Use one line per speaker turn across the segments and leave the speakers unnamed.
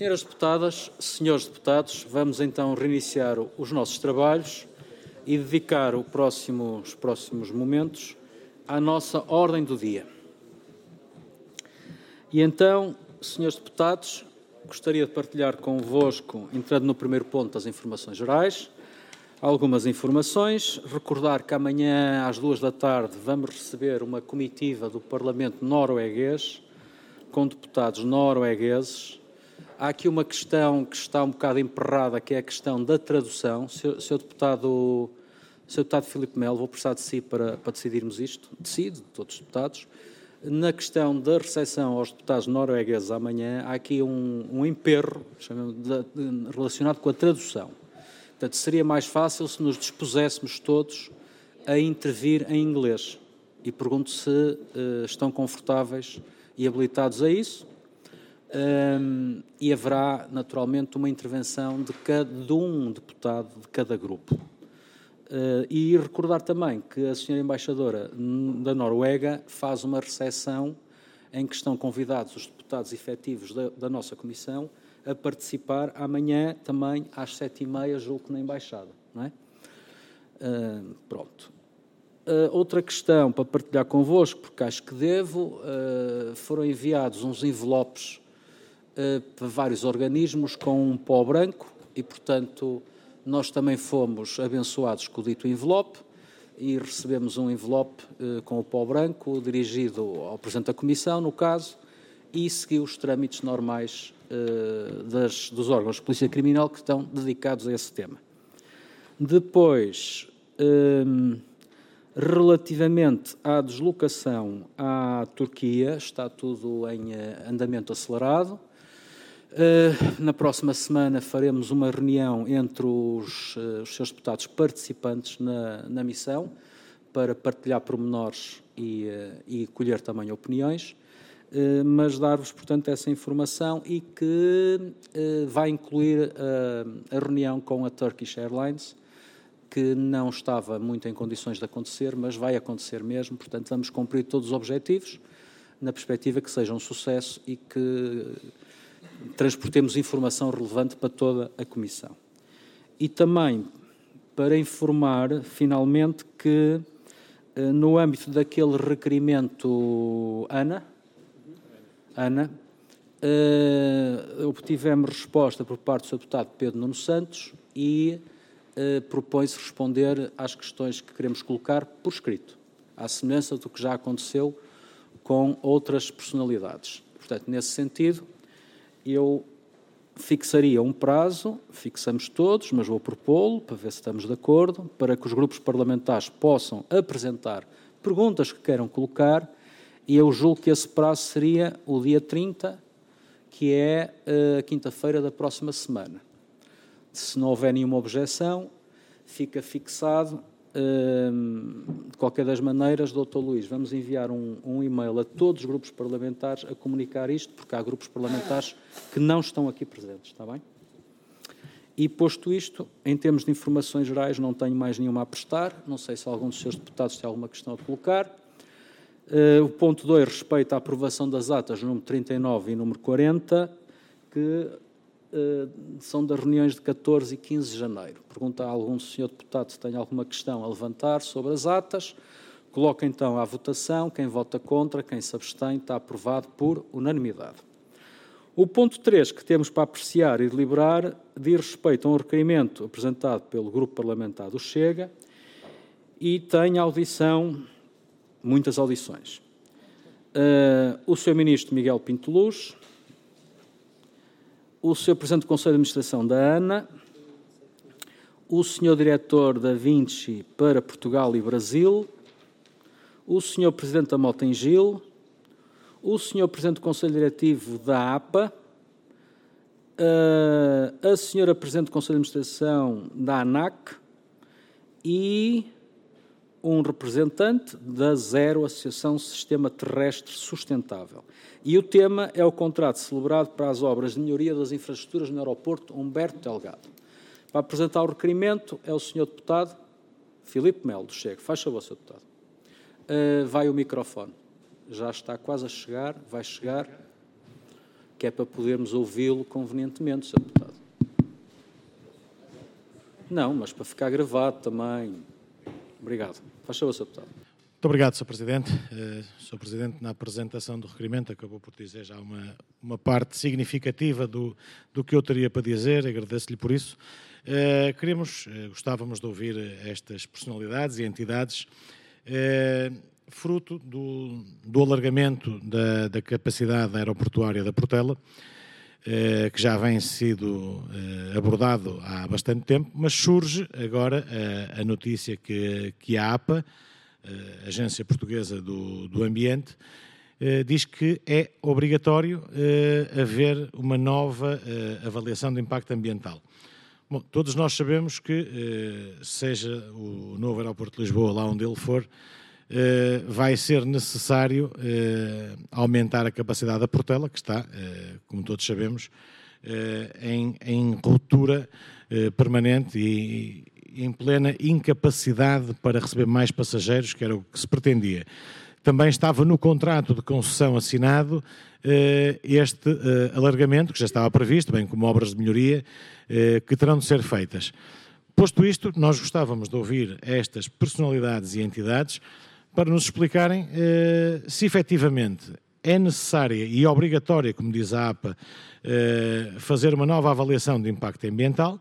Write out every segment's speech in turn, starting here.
Senhoras deputadas, senhores deputados, vamos então reiniciar os nossos trabalhos e dedicar os próximos momentos à nossa ordem do dia. E então, senhores deputados, gostaria de partilhar convosco, entrando no primeiro ponto das informações gerais, algumas informações. Recordar que amanhã às 2 da tarde vamos receber uma comitiva do Parlamento norueguês, com deputados noruegueses. Há aqui uma questão que está um bocado emperrada, que é a questão da tradução. Sr. Deputado Filipe Melo, vou precisar de si para decidirmos isto, de todos os deputados. Na questão da recepção aos deputados noruegueses amanhã, há aqui um emperro relacionado com a tradução. Portanto, seria mais fácil se nos dispuséssemos todos a intervir em inglês. E pergunto se estão confortáveis e habilitados a isso. E haverá, naturalmente, uma intervenção de um deputado de cada grupo. E recordar também que a senhora embaixadora da Noruega faz uma recepção em que estão convidados os deputados efetivos da nossa comissão a participar amanhã também às 7h30, julgo que na embaixada, não é? Pronto. Outra questão para partilhar convosco, porque acho que devo, foram enviados uns envelopes para vários organismos com um pó branco e, portanto, nós também fomos abençoados com o dito envelope e recebemos um envelope com o pó branco dirigido ao Presidente da Comissão, no caso, e seguiu os trâmites normais dos órgãos de polícia criminal que estão dedicados a esse tema. Depois, relativamente à deslocação à Turquia, está tudo em andamento acelerado. Na próxima semana faremos uma reunião entre os seus deputados participantes na missão para partilhar pormenores e colher também opiniões, mas dar-vos, portanto, essa informação e que vai incluir a reunião com a Turkish Airlines, que não estava muito em condições de acontecer, mas vai acontecer mesmo, portanto, vamos cumprir todos os objetivos na perspectiva que seja um sucesso e que transportemos informação relevante para toda a Comissão. E também para informar, finalmente, que no âmbito daquele requerimento ANA, obtivemos resposta por parte do Sr. Deputado Pedro Nuno Santos e propõe-se responder às questões que queremos colocar por escrito, à semelhança do que já aconteceu com outras personalidades. Portanto, nesse sentido, eu fixaria um prazo, fixamos todos, mas vou propô-lo, para ver se estamos de acordo, para que os grupos parlamentares possam apresentar perguntas que queiram colocar, e eu julgo que esse prazo seria o dia 30, que é a quinta-feira da próxima semana. Se não houver nenhuma objeção, fica fixado. De qualquer das maneiras, Dr. Luís, vamos enviar um e-mail a todos os grupos parlamentares a comunicar isto, porque há grupos parlamentares que não estão aqui presentes, está bem? E posto isto, em termos de informações gerais, não tenho mais nenhuma a prestar, não sei se algum dos seus deputados tem alguma questão a colocar. O ponto 2 respeita à aprovação das atas número 39 e número 40, que são das reuniões de 14 e 15 de janeiro. Pergunta a algum senhor deputado se tem alguma questão a levantar sobre as atas. Coloca então à votação. Quem vota contra, quem se abstém, está aprovado por unanimidade. O ponto 3 que temos para apreciar e deliberar diz respeito a um requerimento apresentado pelo Grupo Parlamentar do Chega e tem audição, muitas audições. O Sr. Ministro Miguel Pinto Luz, o Sr. Presidente do Conselho de Administração da ANA, o Sr. Diretor da Vinci para Portugal e Brasil, o Sr. Presidente da Motengil, o Sr. Presidente do Conselho Diretivo da APA, a Sra. Presidente do Conselho de Administração da ANAC e um representante da ZERO, Associação Sistema Terrestre Sustentável. E o tema é o contrato celebrado para as obras de melhoria das infraestruturas no aeroporto Humberto Delgado. Para apresentar o requerimento é o Sr. Deputado Filipe Melo, do Chega. Faz favor, Sr. Deputado. Vai o microfone. Já está quase a chegar, vai chegar. que é para podermos ouvi-lo convenientemente, Sr. Deputado. Não, mas para ficar gravado também. Obrigado. Faz favor, Sr. Deputado.
Muito obrigado, Sr. Presidente. Sr. Presidente, na apresentação do requerimento acabou por dizer já uma parte significativa do que eu teria para dizer, agradeço-lhe por isso. Gostávamos de ouvir estas personalidades e entidades, fruto do alargamento da capacidade aeroportuária da Portela, que já vem sido abordado há bastante tempo, mas surge agora a notícia que a APA, a Agência Portuguesa do Ambiente, diz que é obrigatório haver uma nova avaliação de impacto ambiental. Bom, todos nós sabemos que, seja o novo aeroporto de Lisboa, lá onde ele for, vai ser necessário aumentar a capacidade da Portela, que está, como todos sabemos, em ruptura permanente e em plena incapacidade para receber mais passageiros, que era o que se pretendia. Também estava no contrato de concessão assinado este alargamento, que já estava previsto, bem como obras de melhoria, que terão de ser feitas. Posto isto, nós gostávamos de ouvir estas personalidades e entidades para nos explicarem se efetivamente é necessária e obrigatória, como diz a APA, fazer uma nova avaliação de impacto ambiental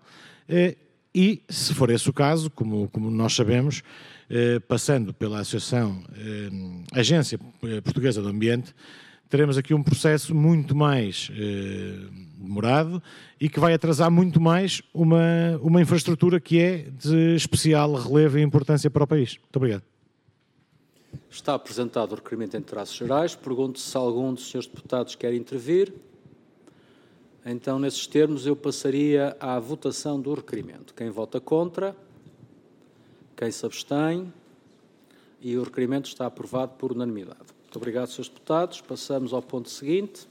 e, se for esse o caso, como nós sabemos, passando pela Associação Agência Portuguesa do Ambiente, teremos aqui um processo muito mais demorado e que vai atrasar muito mais uma infraestrutura que é de especial relevo e importância para o país. Muito obrigado.
Está apresentado o requerimento em traços gerais. Pergunto se algum dos senhores deputados quer intervir. Então, nesses termos, eu passaria à votação do requerimento. Quem vota contra? Quem se abstém? E o requerimento está aprovado por unanimidade. Muito obrigado, senhores deputados. Passamos ao ponto seguinte.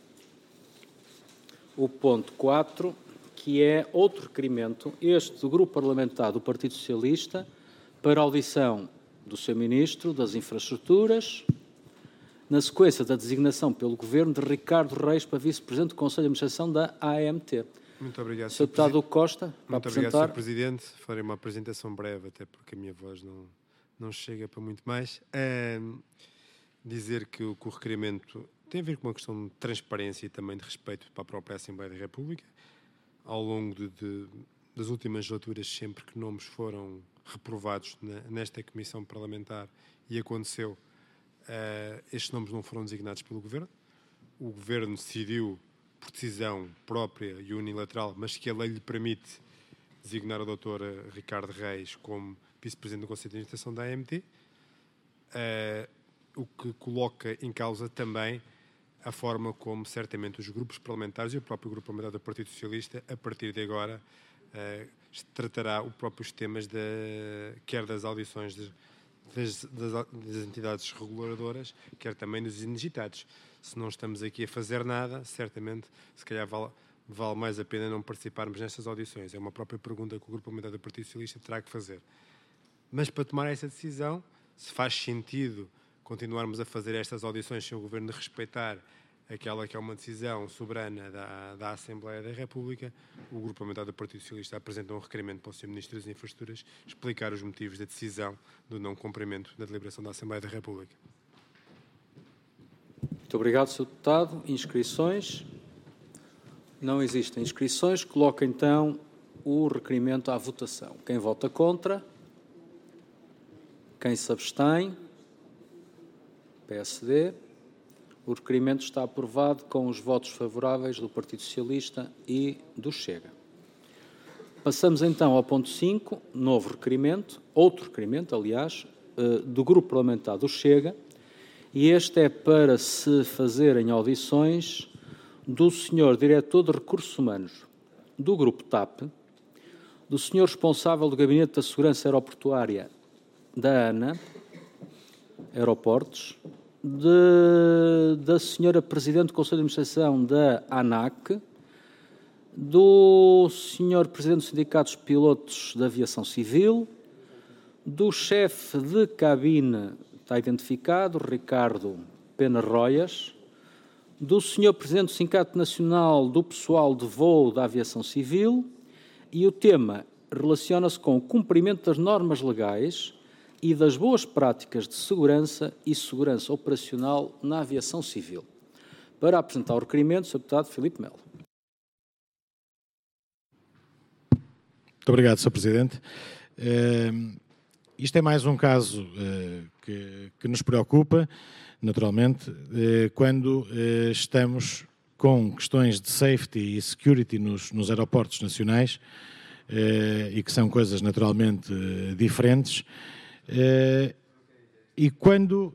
O ponto 4, que é outro requerimento, este do Grupo Parlamentar do Partido Socialista, para audição do Sr. Ministro das Infraestruturas, na sequência da designação pelo Governo de Ricardo Reis para Vice-Presidente do Conselho de Administração da AMT.
Muito obrigado,
Sr. Deputado Costa, para
Muito
apresentar.
obrigado, Sr. Presidente. Farei uma apresentação breve, até porque a minha voz não chega para muito mais. Dizer que o requerimento tem a ver com uma questão de transparência e também de respeito para a própria Assembleia da República. Ao longo das últimas legislaturas, sempre que nomes foram reprovados nesta comissão parlamentar, e aconteceu, estes nomes não foram designados pelo Governo. O Governo decidiu, por decisão própria e unilateral, mas que a lei lhe permite designar o Dr. Ricardo Reis como Vice-Presidente do Conselho de Administração da AMT, o que coloca em causa também a forma como certamente os grupos parlamentares e o próprio Grupo Parlamentar do Partido Socialista, a partir de agora, tratará os próprios temas quer das audições das entidades reguladoras, quer também dos indigitados. Se não estamos aqui a fazer nada, certamente, se calhar vale mais a pena não participarmos nestas audições. É uma própria pergunta que o Grupo Parlamentar do Partido Socialista terá que fazer. Mas para tomar essa decisão, se faz sentido continuarmos a fazer estas audições sem o Governo respeitar aquela que é uma decisão soberana da Assembleia da República, o Grupo Parlamentar do Partido Socialista apresenta um requerimento para o Sr. Ministro das Infraestruturas explicar os motivos da decisão do não cumprimento da deliberação da Assembleia da República.
Muito obrigado, Sr. Deputado. Inscrições? Não existem inscrições. Coloco então o requerimento à votação. Quem vota contra? Quem se abstém? PSD. O requerimento está aprovado com os votos favoráveis do Partido Socialista e do Chega. Passamos então ao ponto 5, novo requerimento, outro requerimento, aliás, do Grupo Parlamentar do Chega, e este é para se fazerem audições do Sr. Diretor de Recursos Humanos do Grupo TAP, do Sr. Responsável do Gabinete da Segurança Aeroportuária da ANA, Aeroportos, da Sra. Presidente do Conselho de Administração da ANAC, do Sr. Presidente dos Sindicatos Pilotos da Aviação Civil, do chefe de cabine, está identificado, Ricardo Pena Roias, do Sr. Presidente do Sindicato Nacional do Pessoal de Voo da Aviação Civil, e o tema relaciona-se com o cumprimento das normas legais e das boas práticas de segurança e segurança operacional na aviação civil. Para apresentar o requerimento, Sr. Deputado Filipe Melo.
Muito obrigado, Sr. Presidente. Isto é mais um caso que nos preocupa, naturalmente, quando estamos com questões de safety e security nos aeroportos nacionais, e que são coisas naturalmente diferentes, e quando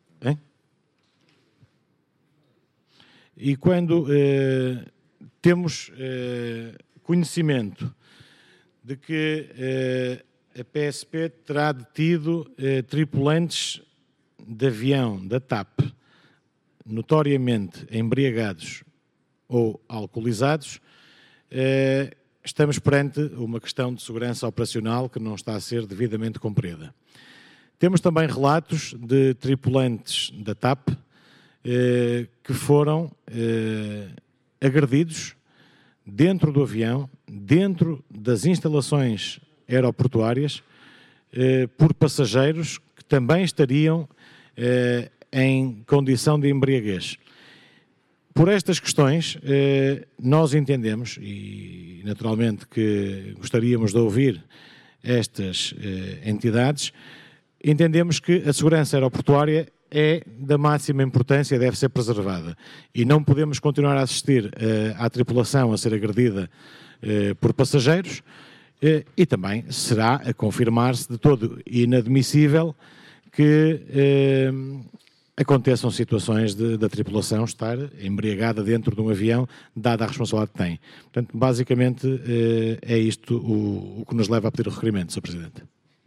temos conhecimento de que a PSP terá detido tripulantes de avião da TAP notoriamente embriagados ou alcoolizados, estamos perante uma questão de segurança operacional que não está a ser devidamente cumprida. Temos também relatos de tripulantes da TAP que foram agredidos dentro do avião, dentro das instalações aeroportuárias, por passageiros que também estariam em condição de embriaguez. Por estas questões, nós entendemos, e naturalmente que gostaríamos de ouvir estas entidades, entendemos que a segurança aeroportuária é da máxima importância e deve ser preservada. E não podemos continuar a assistir à tripulação a ser agredida por passageiros, e também será a confirmar-se de todo inadmissível que aconteçam situações da tripulação estar embriagada dentro de um avião, dada a responsabilidade que tem. Portanto, basicamente, é isto o que nos leva a pedir o requerimento, Sr. Presidente.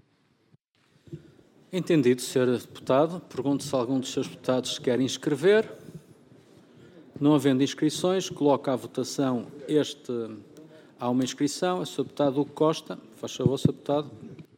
Entendido, Sr. Deputado. Pergunto se algum dos seus deputados se quer inscrever. Não havendo inscrições, coloco à votação Há uma inscrição. Sr. Deputado Hugo Costa. Faz favor, Sr. Deputado.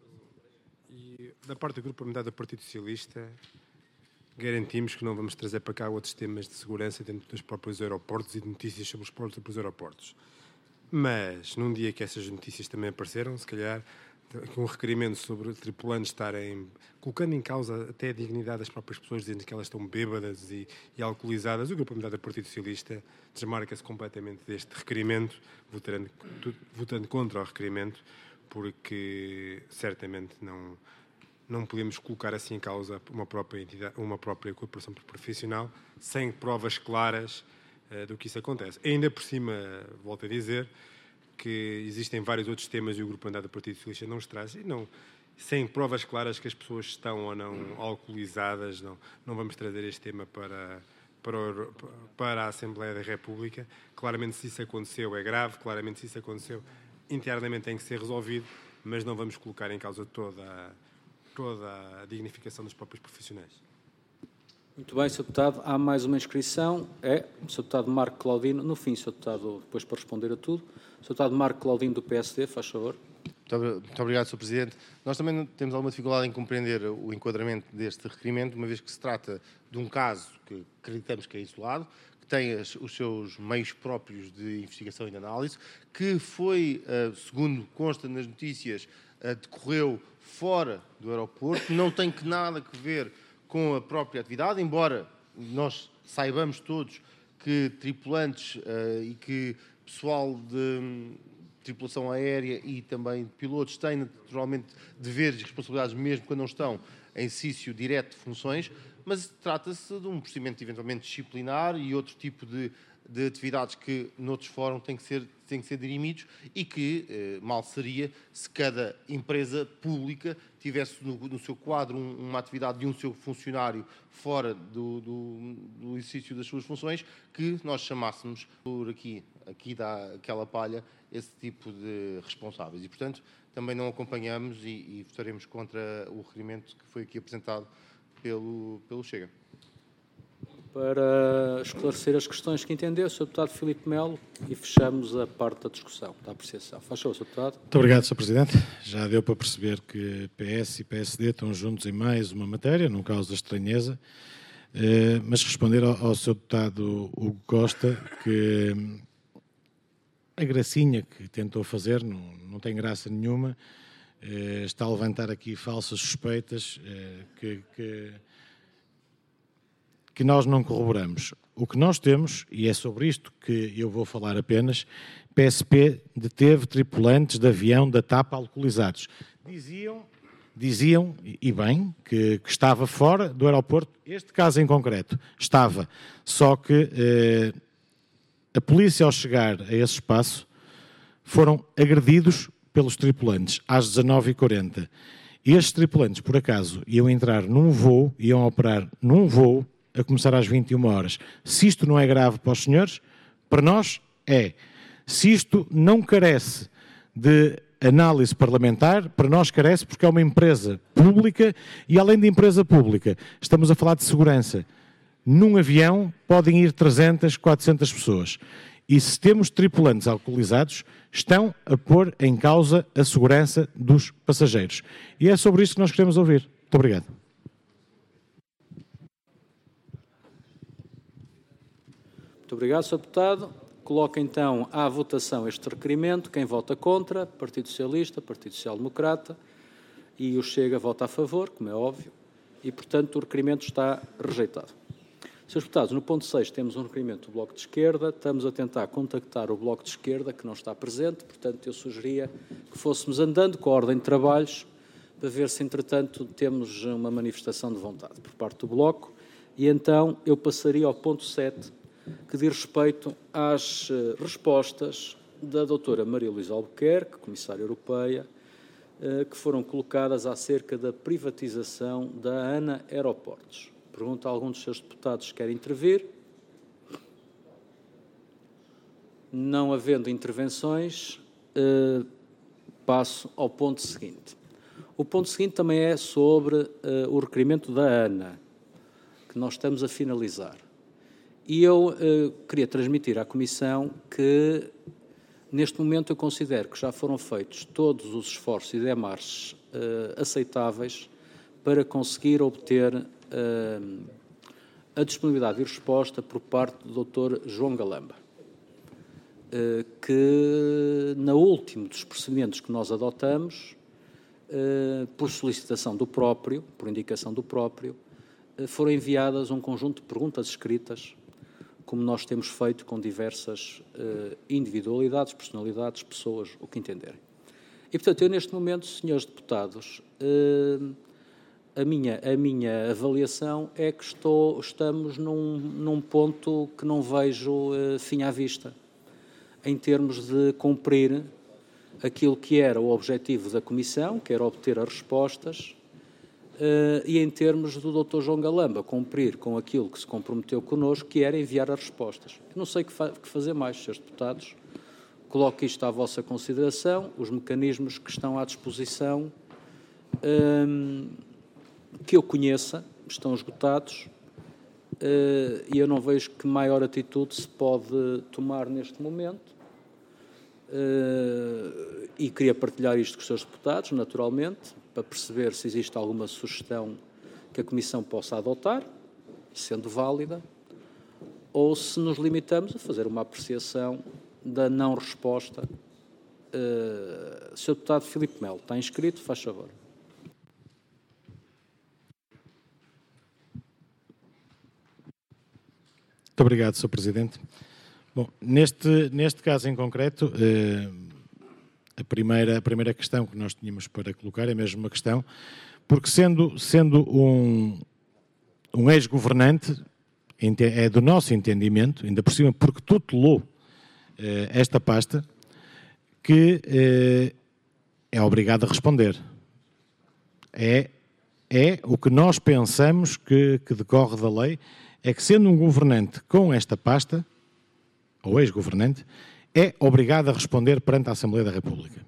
E, da parte do Grupo Parlamentar do Partido Socialista, garantimos que não vamos trazer para cá outros temas de segurança dentro dos próprios aeroportos e de notícias sobre os próprios aeroportos. Mas, num dia que essas notícias também apareceram, se calhar, com um requerimento sobre tripulantes estarem colocando em causa até a dignidade das próprias pessoas, dizendo que elas estão bêbadas e alcoolizadas, o Grupo Parlamentar do Partido Socialista desmarca-se completamente deste requerimento, votando contra o requerimento, porque certamente não podemos colocar assim em causa uma própria entidade, uma própria cooperação profissional, sem provas claras do que isso acontece. Ainda por cima, volto a dizer, que existem vários outros temas e o Grupo Parlamentar do Partido Socialista não os traz, e sem provas claras que as pessoas estão ou não alcoolizadas, não vamos trazer este tema para a Assembleia da República. Claramente, se isso aconteceu, é grave, claramente, se isso aconteceu, internamente tem que ser resolvido, mas não vamos colocar em causa toda a dignificação dos próprios profissionais.
Muito bem, Sr. Deputado. Há mais uma inscrição. O Sr. Deputado Marco Claudino. No fim, Sr. Deputado, depois para responder a tudo. Sr. Deputado Marco Claudino, do PSD, faz favor.
Muito obrigado, Sr. Presidente. Nós também temos alguma dificuldade em compreender o enquadramento deste requerimento, uma vez que se trata de um caso que acreditamos que é isolado, que tem os seus meios próprios de investigação e de análise, que foi, segundo consta nas notícias, decorreu fora do aeroporto, não tem nada a ver com a própria atividade, embora nós saibamos todos que tripulantes e que pessoal de tripulação aérea e também de pilotos têm naturalmente deveres e responsabilidades mesmo quando não estão em exercício direto de funções, mas trata-se de um procedimento eventualmente disciplinar e outro tipo de atividades que noutros fóruns têm que ser dirimidos e que mal seria se cada empresa pública tivesse no seu quadro uma atividade de um seu funcionário fora do exercício das suas funções, que nós chamássemos por aqui dá aquela palha, esse tipo de responsáveis. E, portanto, também não acompanhamos e votaremos contra o requerimento que foi aqui apresentado pelo Chega.
Para esclarecer as questões que entendeu, Sr. Deputado Filipe Melo, e fechamos a parte da discussão, da apreciação. Faz favor, Sr. Deputado.
Muito obrigado, Sr. Presidente. Já deu para perceber que PS e PSD estão juntos em mais uma matéria, não causa estranheza. mas responder ao Sr. Deputado Hugo Costa que a gracinha que tentou fazer não tem graça nenhuma, está a levantar aqui falsas suspeitas que nós não corroboramos. O que nós temos, e é sobre isto que eu vou falar apenas, PSP deteve tripulantes de avião da TAP alcoolizados. Diziam, e bem, que estava fora do aeroporto. Este caso em concreto estava, só que a polícia, ao chegar a esse espaço, foram agredidos pelos tripulantes às 19h40. Estes tripulantes, por acaso, iam entrar num voo, iam operar num voo, a começar às 21 horas. Se isto não é grave para os senhores, para nós é. Se isto não carece de análise parlamentar, para nós carece porque é uma empresa pública e, além de empresa pública, estamos a falar de segurança. Num avião podem ir 300, 400 pessoas. E se temos tripulantes alcoolizados, estão a pôr em causa a segurança dos passageiros. E é sobre isso que nós queremos ouvir. Muito obrigado.
Muito obrigado, Sr. Deputado. Coloco então à votação este requerimento. Quem vota contra? Partido Socialista, Partido Social Democrata e o Chega vota a favor, como é óbvio, e, portanto, o requerimento está rejeitado. Srs. Deputados, no ponto 6 temos um requerimento do Bloco de Esquerda. Estamos a tentar contactar o Bloco de Esquerda, que não está presente, portanto, eu sugeria que fôssemos andando com a ordem de trabalhos para ver se, entretanto, temos uma manifestação de vontade por parte do Bloco. E então eu passaria ao ponto 7, que diz respeito às respostas da doutora Maria Luísa Albuquerque, Comissária Europeia, que foram colocadas acerca da privatização da ANA Aeroportos. Pergunto a algum dos seus deputados se quer intervir. Não havendo intervenções, passo ao ponto seguinte. O ponto seguinte também é sobre o requerimento da ANA, que nós estamos a finalizar. E eu queria transmitir à Comissão que, neste momento, eu considero que já foram feitos todos os esforços e demarches aceitáveis para conseguir obter a disponibilidade e resposta por parte do Dr. João Galamba, que, no último dos procedimentos que nós adotamos, por solicitação do próprio, por indicação do próprio, foram enviadas um conjunto de perguntas escritas, como nós temos feito com diversas individualidades, personalidades, pessoas, o que entenderem. E, portanto, eu neste momento, senhores deputados, a minha avaliação é que estamos num ponto que não vejo fim à vista, em termos de cumprir aquilo que era o objetivo da Comissão, que era obter as respostas, e em termos do Dr. João Galamba cumprir com aquilo que se comprometeu connosco, que era enviar as respostas. Eu não sei o que fazer mais, Srs. Deputados. Coloco isto à vossa consideração, os mecanismos que estão à disposição, que eu conheça, estão esgotados, e eu não vejo que maior atitude se pode tomar neste momento. E queria partilhar isto com os seus deputados, naturalmente, para perceber se existe alguma sugestão que a Comissão possa adotar, sendo válida, ou se nos limitamos a fazer uma apreciação da não-resposta. Sr. Deputado Filipe Melo, está inscrito? Faz favor.
Muito obrigado, Sr. Presidente. Bom, neste caso em concreto, a primeira questão que nós tínhamos para colocar é mesmo uma questão, porque sendo um ex-governante, é do nosso entendimento, ainda por cima, porque tutelou esta pasta, que é obrigado a responder. É o que nós pensamos que decorre da lei, é que sendo um governante com esta pasta, ou ex-governante, é obrigado a responder perante a Assembleia da República.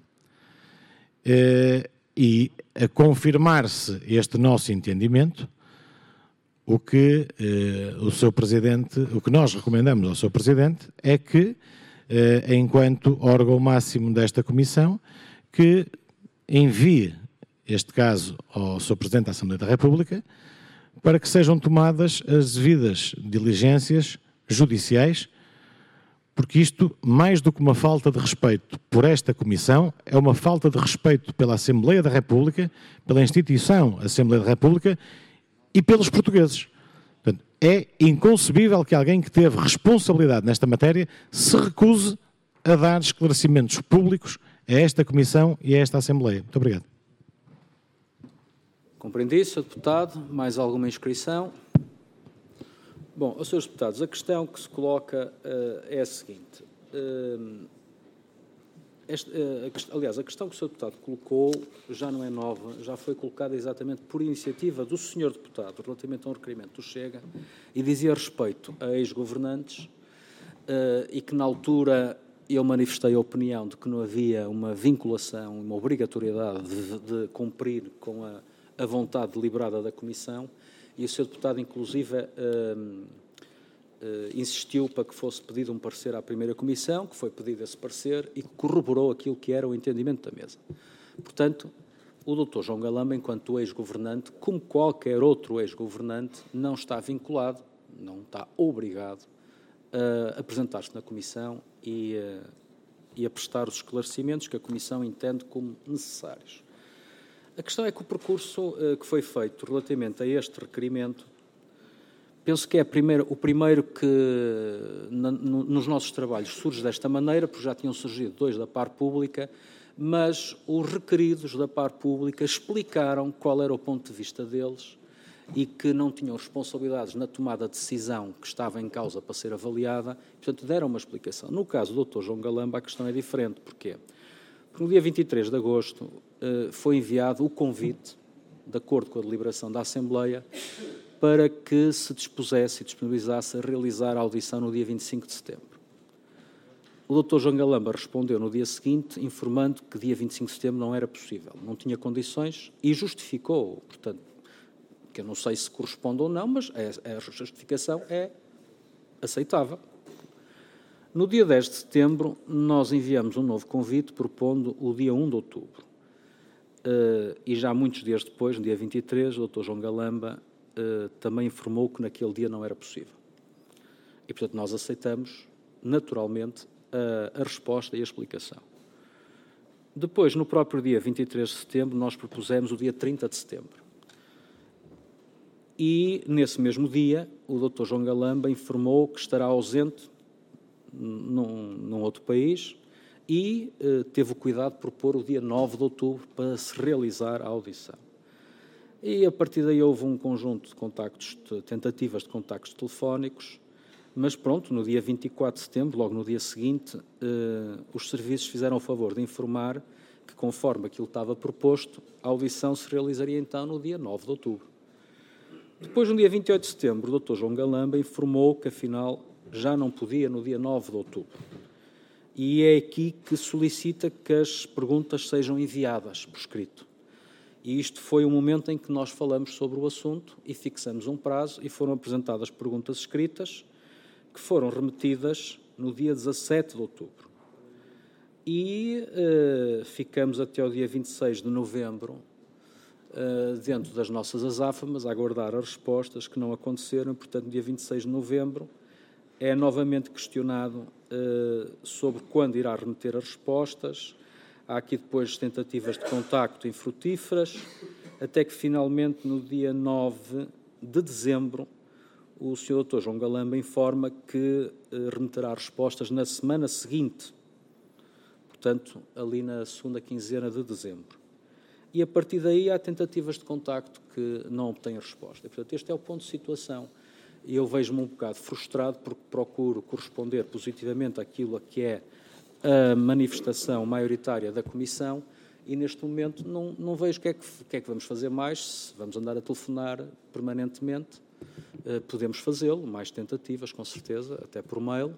E a confirmar-se este nosso entendimento, o que o Sr. Presidente, o que nós recomendamos ao Sr. Presidente é que, enquanto órgão máximo desta Comissão, que envie este caso ao Sr. Presidente da Assembleia da República para que sejam tomadas as devidas diligências judiciais, porque isto, mais do que uma falta de respeito por esta Comissão, é uma falta de respeito pela Assembleia da República, pela instituição Assembleia da República e pelos portugueses. Portanto, é inconcebível que alguém que teve responsabilidade nesta matéria se recuse a dar esclarecimentos públicos a esta Comissão e a esta Assembleia. Muito obrigado.
Compreendi, Sr. Deputado. Mais alguma inscrição? Bom, aos Srs. Deputados, a questão que se coloca é a seguinte. Aliás, a questão que o Sr. Deputado colocou já não é nova, já foi colocada exatamente por iniciativa do Sr. Deputado, relativamente a um requerimento do Chega, e dizia respeito a ex-governantes, e que na altura eu manifestei a opinião de que não havia uma vinculação, uma obrigatoriedade de cumprir com a vontade deliberada da Comissão, e o Sr. Deputado, inclusive, insistiu para que fosse pedido um parecer à primeira Comissão, que foi pedido esse parecer e que corroborou aquilo que era o entendimento da mesa. Portanto, o Dr. João Galamba, enquanto ex-governante, como qualquer outro ex-governante, não está vinculado, não está obrigado a apresentar-se na Comissão e a prestar os esclarecimentos que a Comissão entende como necessários. A questão é que o percurso que foi feito relativamente a este requerimento, penso que é o primeiro que nos nossos trabalhos surge desta maneira, porque já tinham surgido 2 da parte pública, mas os requeridos da parte pública explicaram qual era o ponto de vista deles e que não tinham responsabilidades na tomada de decisão que estava em causa para ser avaliada, portanto deram uma explicação. No caso do Dr. João Galamba, a questão é diferente. Porquê? Porque no dia 23 de agosto foi enviado o convite, de acordo com a deliberação da Assembleia, para que se dispusesse e disponibilizasse a realizar a audição no dia 25 de setembro. O Dr. João Galamba respondeu no dia seguinte, informando que dia 25 de setembro não era possível, não tinha condições e justificou, portanto, que eu não sei se corresponde ou não, mas a justificação é aceitável. No dia 10 de setembro, nós enviamos um novo convite propondo o dia 1 de outubro. E já muitos dias depois, no dia 23, o Dr. João Galamba também informou que naquele dia não era possível. E, portanto, nós aceitamos, naturalmente, a resposta e a explicação. Depois, no próprio dia 23 de setembro, nós propusemos o dia 30 de setembro. E, nesse mesmo dia, o Dr. João Galamba informou que estará ausente num outro país e teve o cuidado de propor o dia 9 de outubro para se realizar a audição. E, a partir daí, houve um conjunto de contactos, tentativas de contactos telefónicos, mas pronto, no dia 24 de setembro, logo no dia seguinte, os serviços fizeram o favor de informar que, conforme aquilo estava proposto, a audição se realizaria então no dia 9 de outubro. Depois, no dia 28 de setembro, o Dr. João Galamba informou que, afinal, já não podia no dia 9 de outubro. E é aqui que solicita que as perguntas sejam enviadas por escrito. E isto foi o momento em que nós falamos sobre o assunto e fixamos um prazo e foram apresentadas perguntas escritas que foram remetidas no dia 17 de outubro. E ficamos até o dia 26 de novembro dentro das nossas azáfamas a aguardar as respostas que não aconteceram. Portanto, no dia 26 de novembro é novamente questionado sobre quando irá remeter as respostas. Há aqui depois tentativas de contacto infrutíferas, até que finalmente no dia 9 de dezembro o Sr. Dr. João Galamba informa que remeterá respostas na semana seguinte, portanto, ali na segunda quinzena de dezembro. E a partir daí há tentativas de contacto que não obtêm resposta. E, portanto, este é o ponto de situação. E eu vejo-me um bocado frustrado porque procuro corresponder positivamente àquilo que é a manifestação maioritária da Comissão e, neste momento, não vejo o que é que vamos fazer mais. Se vamos andar a telefonar permanentemente, podemos fazê-lo, mais tentativas, com certeza, até por mail.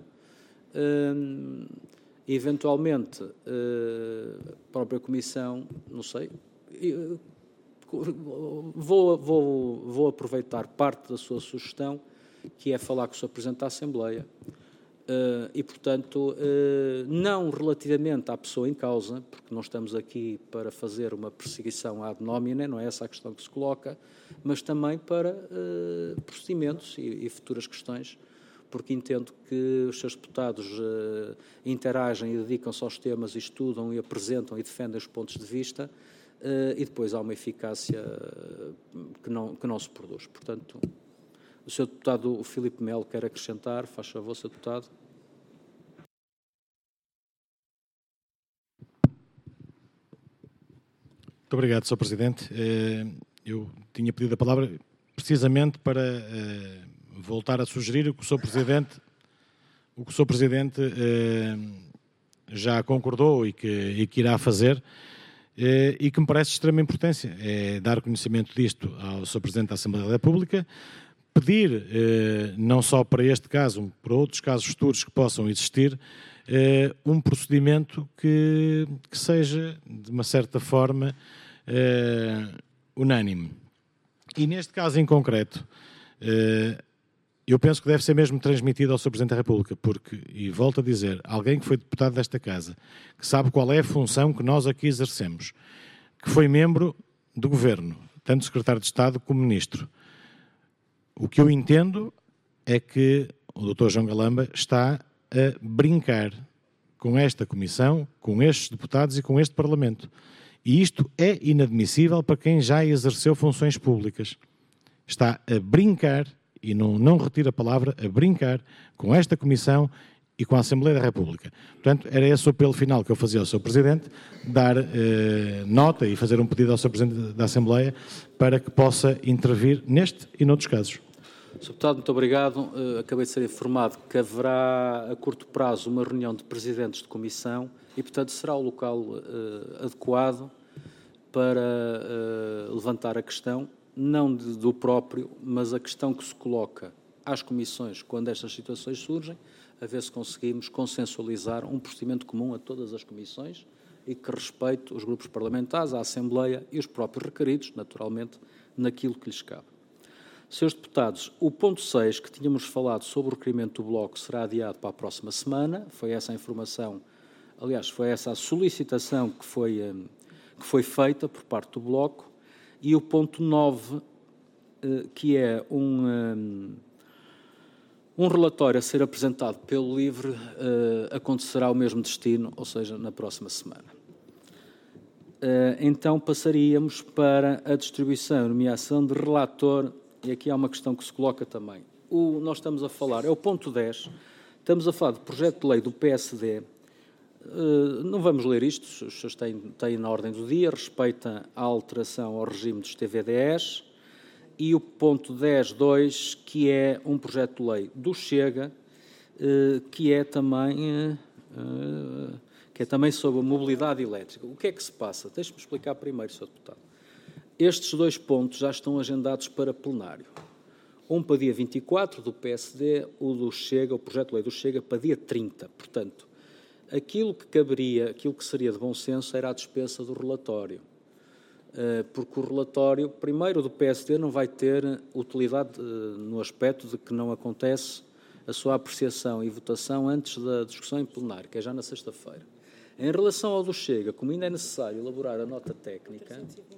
Eventualmente, a própria Comissão, não sei, vou aproveitar parte da sua sugestão, que é falar com o Sr. Presidente da Assembleia, E, portanto, não relativamente à pessoa em causa, porque não estamos aqui para fazer uma perseguição ad nominem, não é essa a questão que se coloca, mas também para procedimentos e futuras questões, porque entendo que os seus deputados interagem e dedicam-se aos temas e estudam e apresentam e defendem os pontos de vista, e depois há uma eficácia que não se produz. Portanto, o Sr. Deputado Filipe Melo quer acrescentar, faz favor, Sr. Deputado.
Muito obrigado, Sr. Presidente. Eu tinha pedido a palavra precisamente para voltar a sugerir o que o Sr. Presidente já concordou e que irá fazer, e que me parece de extrema importância, é dar conhecimento disto ao Sr. Presidente da Assembleia da República, pedir, não só para este caso, para outros casos futuros que possam existir, um procedimento que seja, de uma certa forma, unânime. E neste caso em concreto, eu penso que deve ser mesmo transmitido ao Sr. Presidente da República, porque, e volto a dizer, alguém que foi deputado desta Casa, que sabe qual é a função que nós aqui exercemos, que foi membro do Governo, tanto Secretário de Estado como Ministro. O que eu entendo é que o Dr. João Galamba está a brincar com esta Comissão, com estes deputados e com este Parlamento. E isto é inadmissível para quem já exerceu funções públicas. Está a brincar, e não retiro a palavra, a brincar com esta Comissão e com a Assembleia da República. Portanto, era esse o apelo final que eu fazia ao Sr. Presidente, dar nota e fazer um pedido ao Sr. Presidente da Assembleia para que possa intervir neste e noutros casos.
Sr. Deputado, muito obrigado. Acabei de ser informado que haverá a curto prazo uma reunião de presidentes de comissão e, portanto, será o local adequado para levantar a questão, não do próprio, mas a questão que se coloca às comissões quando estas situações surgem, a ver se conseguimos consensualizar um procedimento comum a todas as comissões e que respeite os grupos parlamentares, a Assembleia e os próprios requeridos, naturalmente, naquilo que lhes cabe. Senhores deputados, o ponto 6, que tínhamos falado sobre o requerimento do Bloco, será adiado para a próxima semana. Foi essa a informação, aliás, foi essa a solicitação que foi feita por parte do Bloco. E o ponto 9, que é um relatório a ser apresentado pelo LIVRE, acontecerá o mesmo destino, ou seja, na próxima semana. Então passaríamos para a distribuição e nomeação de relator, e aqui há uma questão que se coloca também. Nós estamos a falar, é o ponto 10, estamos a falar do projeto de lei do PSD. Não vamos ler isto, os senhores têm na ordem do dia, respeita a alteração ao regime dos TVDEs, e o ponto 10.2, que é um projeto de lei do Chega, que é também sobre a mobilidade elétrica. O que é que se passa? Deixe-me explicar primeiro, Sr. Deputado. Estes dois pontos já estão agendados para plenário. Um para dia 24 do PSD, o do Chega, o projeto de lei do Chega, para dia 30. Portanto, aquilo que caberia, aquilo que seria de bom senso era a dispensa do relatório. Porque o relatório, primeiro, do PSD não vai ter utilidade no aspecto de que não acontece a sua apreciação e votação antes da discussão em plenário, que é já na sexta-feira. Em relação ao do Chega, como ainda é necessário elaborar a nota técnica...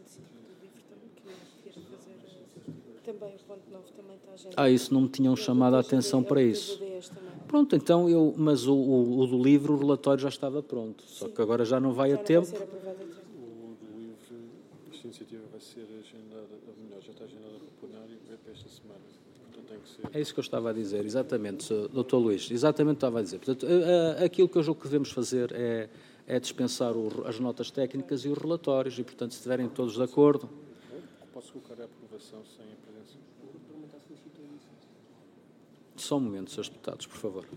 isso não me tinham chamado a atenção para isso. Pronto, então mas o do livro, o relatório já estava pronto, só que agora já não vai a tempo.
O do livro, esta iniciativa vai ser agendada, ou melhor, já está agendada para o plenário, é para esta semana. Portanto, tem que ser...
É isso que eu estava a dizer, exatamente, Dr. Luís, exatamente estava a dizer. Portanto, aquilo que eu julgo que devemos fazer é dispensar as notas técnicas e os relatórios, e, portanto, se estiverem todos de acordo...
Posso colocar a aprovação sem a presença?
Só um momento, Srs. Deputados, por favor.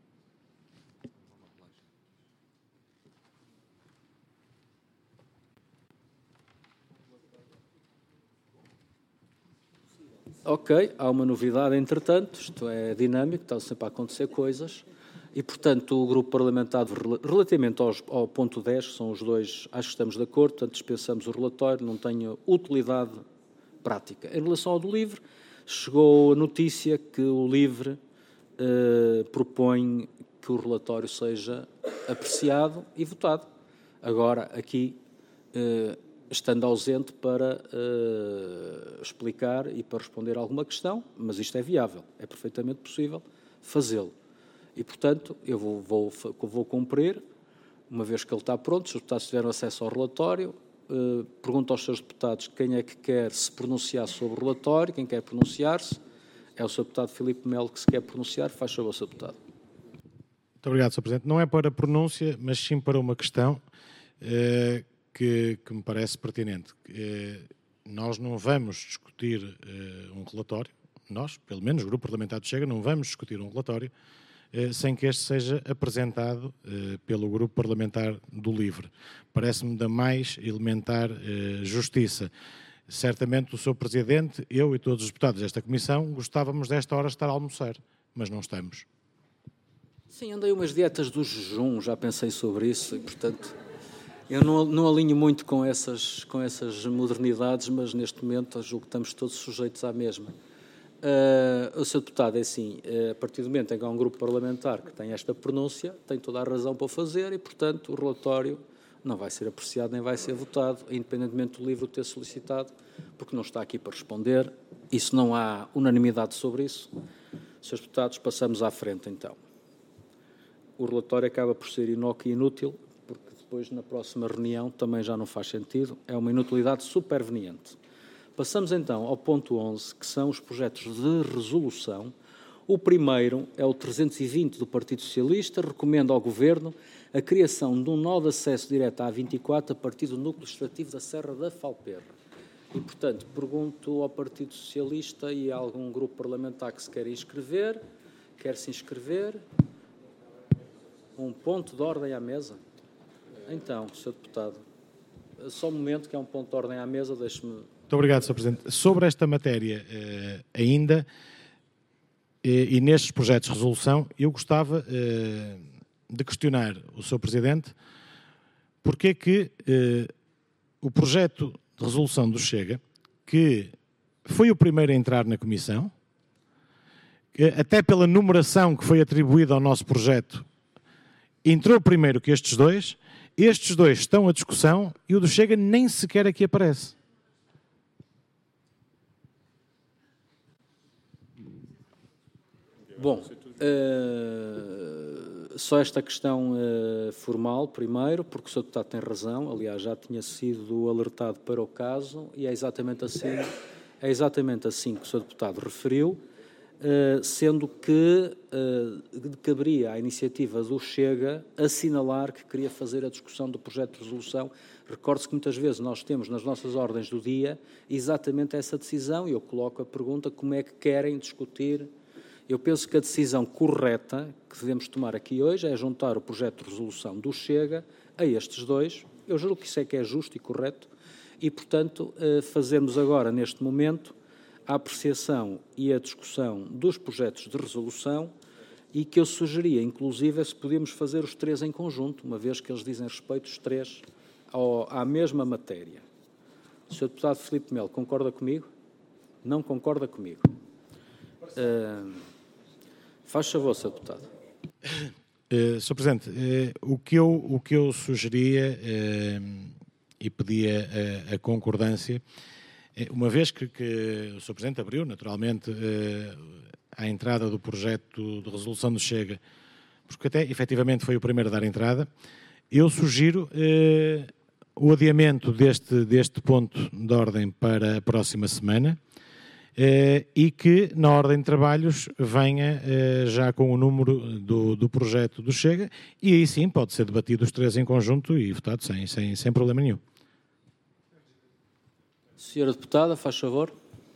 Ok, há uma novidade, entretanto, isto é dinâmico, estão sempre a acontecer coisas, e, portanto, o grupo parlamentar, relativamente ao ponto 10, que são os dois, acho que estamos de acordo, portanto, dispensamos o relatório, não tenho utilidade prática. Em relação ao do LIVRE, chegou a notícia que o LIVRE propõe que o relatório seja apreciado e votado. Agora, aqui, estando ausente para explicar e para responder a alguma questão, mas isto é viável, é perfeitamente possível fazê-lo. E, portanto, eu vou cumprir, uma vez que ele está pronto, se os deputados tiveram acesso ao relatório, pergunto aos seus deputados quem é que quer se pronunciar sobre o relatório, quem quer pronunciar-se. É o Sr. Deputado Filipe Melo que se quer pronunciar. Faz favor, Sr. Deputado.
Muito obrigado, Sr. Presidente. Não é para pronúncia, mas sim para uma questão que me parece pertinente. Nós não vamos discutir um relatório, nós, pelo menos o Grupo Parlamentar do Chega, não vamos discutir um relatório sem que este seja apresentado pelo Grupo Parlamentar do LIVRE. Parece-me da mais elementar justiça. Certamente o Sr. Presidente, eu e todos os deputados desta Comissão gostávamos desta hora estar a almoçar, mas não estamos.
Sim, andei umas dietas do jejum, já pensei sobre isso e, portanto, eu não alinho muito com essas modernidades, mas neste momento julgo que estamos todos sujeitos à mesma. O Sr. Deputado, é assim, a partir do momento em que há um grupo parlamentar que tem esta pronúncia, tem toda a razão para o fazer e, portanto, o relatório não vai ser apreciado nem vai ser votado, independentemente do LIVRE o ter solicitado, porque não está aqui para responder. Isso não há unanimidade sobre isso. Srs. Deputados, passamos à frente, então. O relatório acaba por ser inócuo e inútil, porque depois, na próxima reunião, também já não faz sentido. É uma inutilidade superveniente. Passamos então ao ponto 11, que são os projetos de resolução. O primeiro é o 320 do Partido Socialista, recomenda ao Governo a criação de um nó de acesso direto à A24 a partir do núcleo extrativo da Serra da Falperra. E, portanto, pergunto ao Partido Socialista e a algum grupo parlamentar que se quer inscrever, quer se inscrever. Um ponto de ordem à mesa? Então, Sr. Deputado, só um momento que é um ponto de ordem à mesa, deixe-me...
Muito obrigado, Sr. Presidente. Sobre esta matéria ainda, e nestes projetos de resolução, eu gostava de questionar o Sr. Presidente porque é que o projeto de resolução do Chega, que foi o primeiro a entrar na Comissão, até pela numeração que foi atribuída ao nosso projeto, entrou primeiro que estes dois estão à discussão e o do Chega nem sequer aqui aparece.
Bom, só esta questão formal, primeiro, porque o Sr. Deputado tem razão, aliás, já tinha sido alertado para o caso e é exatamente assim que o Sr. Deputado referiu, sendo que caberia à iniciativa do Chega assinalar que queria fazer a discussão do projeto de resolução. Recorde-se que muitas vezes nós temos nas nossas ordens do dia exatamente essa decisão e eu coloco a pergunta como é que querem discutir. Eu penso que a decisão correta que devemos tomar aqui hoje é juntar o projeto de resolução do Chega a estes dois. Eu julgo que isso é que é justo e correto e, portanto, fazermos agora, neste momento, a apreciação e a discussão dos projetos de resolução e que eu sugeria, inclusive, se podíamos fazer os três em conjunto, uma vez que eles dizem respeito os três à mesma matéria. O Sr. Deputado Filipe Melo concorda comigo? Não concorda comigo? Faz favor, Sr. Deputado.
Sr. Presidente, o que eu sugeria e pedia a concordância, uma vez que o Sr. Presidente abriu, naturalmente, à entrada do projeto de resolução do Chega, porque até, efetivamente, foi o primeiro a dar entrada, eu sugiro o adiamento deste ponto de ordem para a próxima semana, e que na ordem de trabalhos venha já com o número do projeto do Chega e aí sim pode ser debatido os três em conjunto e votado sem problema nenhum.
Senhora Deputada, faz favor.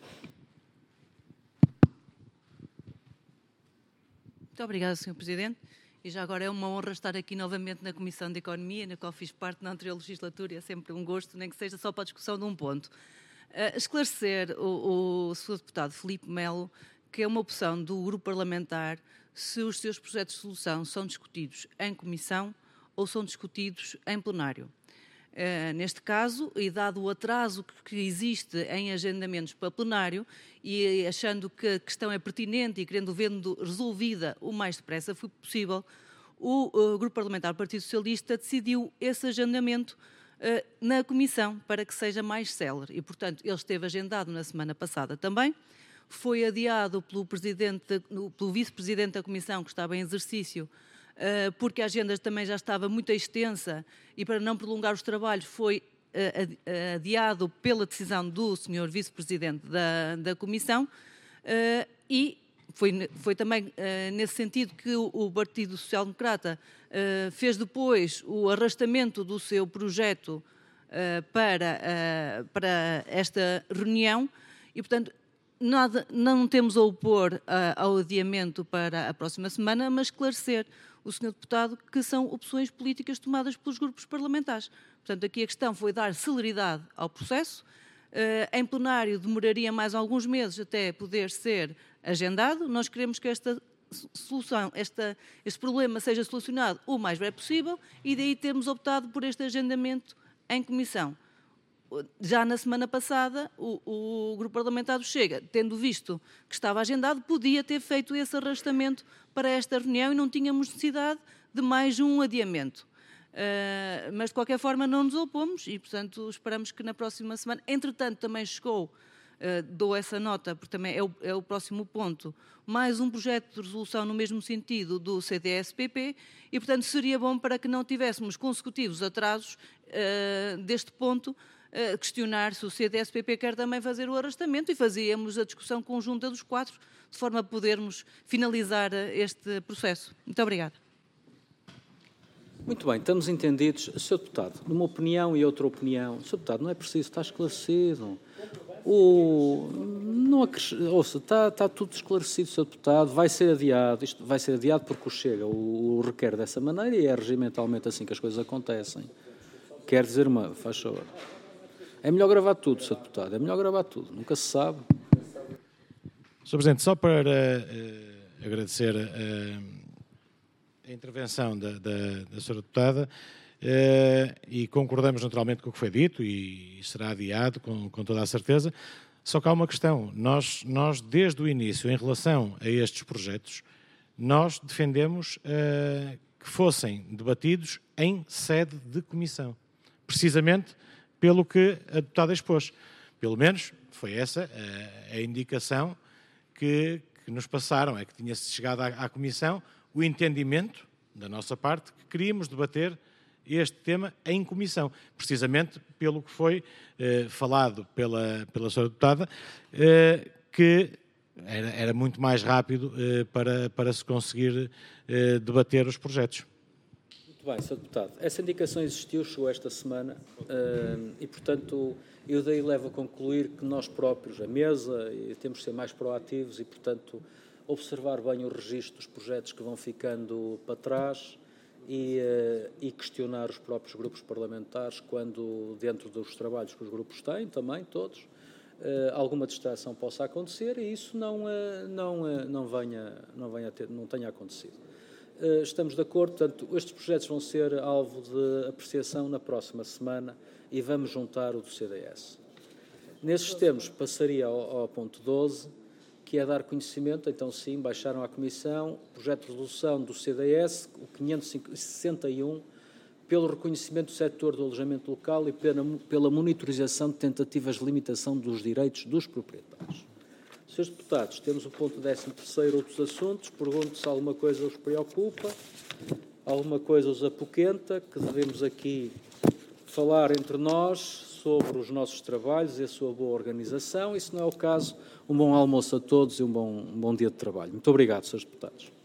Muito obrigada, Sr. Presidente. E já agora é uma honra estar aqui novamente na Comissão de Economia, na qual fiz parte na anterior legislatura, e é sempre um gosto, nem que seja só para a discussão de um ponto. Esclarecer o Sr. Deputado Filipe Melo que é uma opção do grupo parlamentar se os seus projetos de solução são discutidos em comissão ou são discutidos em plenário. Neste caso, e dado o atraso que existe em agendamentos para plenário, e achando que a questão é pertinente e querendo vendo resolvida o mais depressa possível, o Grupo Parlamentar do Partido Socialista decidiu esse agendamento na Comissão para que seja mais célere. E, portanto, ele esteve agendado na semana passada também. Foi adiado pelo vice-presidente da Comissão, que estava em exercício, porque a agenda também já estava muito extensa e, para não prolongar os trabalhos, foi adiado pela decisão do Sr. Vice-Presidente da Comissão, e foi também nesse sentido que o Partido Social Democrata fez depois o arrastamento do seu projeto para esta reunião e, portanto, não temos a opor ao adiamento para a próxima semana, mas esclarecer o Sr. Deputado que são opções políticas tomadas pelos grupos parlamentares. Portanto, aqui a questão foi dar celeridade ao processo. Em plenário demoraria mais alguns meses até poder ser agendado. Nós queremos que esta solução, este problema seja solucionado o mais breve possível e daí termos optado por este agendamento em comissão. Já na semana passada, o Grupo Parlamentar do Chega, tendo visto que estava agendado, podia ter feito esse arrastamento para esta reunião e não tínhamos necessidade de mais um adiamento. Mas, de qualquer forma, não nos opomos e, portanto, esperamos que na próxima semana... Entretanto, também chegou, dou essa nota, porque também é o próximo ponto, mais um projeto de resolução no mesmo sentido do CDS-PP e, portanto, seria bom para que não tivéssemos consecutivos atrasos deste ponto, questionar se o CDS-PP quer também fazer o arrastamento e fazíamos a discussão conjunta dos quatro, de forma a podermos finalizar este processo. Muito obrigada.
Muito bem, estamos entendidos. Sr. Deputado, numa opinião e outra opinião, Sr. Deputado, não é preciso, está esclarecido. Ouça, está tudo esclarecido, Sr. Deputado, vai ser adiado, isto vai ser adiado porque o Chega o requer dessa maneira e é regimentalmente assim que as coisas acontecem. Quer dizer faz favor. É melhor gravar tudo, Sr. Deputado, é melhor gravar tudo, nunca se sabe.
Sr. Presidente, só para agradecer a intervenção da Sra. Deputada e concordamos naturalmente com o que foi dito e será adiado com toda a certeza, só que há uma questão, nós desde o início, em relação a estes projetos, nós defendemos que fossem debatidos em sede de comissão, precisamente pelo que a deputada expôs. Pelo menos foi essa a indicação que nos passaram, é que tinha-se chegado à comissão o entendimento da nossa parte que queríamos debater este tema em comissão, precisamente pelo que foi falado pela Sra. Deputada, que era muito mais rápido para se conseguir debater os projetos.
Muito bem, Sr. Deputado. Essa indicação existiu, chegou esta semana e, portanto, eu daí levo a concluir que nós próprios, a mesa, temos de ser mais proativos e, portanto, observar bem o registro dos projetos que vão ficando para trás e questionar os próprios grupos parlamentares quando, dentro dos trabalhos que os grupos têm, também, todos, alguma distração possa acontecer e isso não tenha acontecido. Estamos de acordo, portanto, estes projetos vão ser alvo de apreciação na próxima semana e vamos juntar o do CDS. Nesses termos, passaria ao ponto 12, que é dar conhecimento, então sim, baixaram à Comissão, projeto de resolução do CDS, o 561, pelo reconhecimento do setor do alojamento local e pela monitorização de tentativas de limitação dos direitos dos proprietários. Senhores deputados, temos o ponto 13º, outros assuntos. Pergunto se alguma coisa os preocupa, alguma coisa os apoquenta, que devemos aqui falar entre nós sobre os nossos trabalhos e a sua boa organização. E, se não é o caso, um bom almoço a todos e um bom dia de trabalho. Muito obrigado, senhores deputados.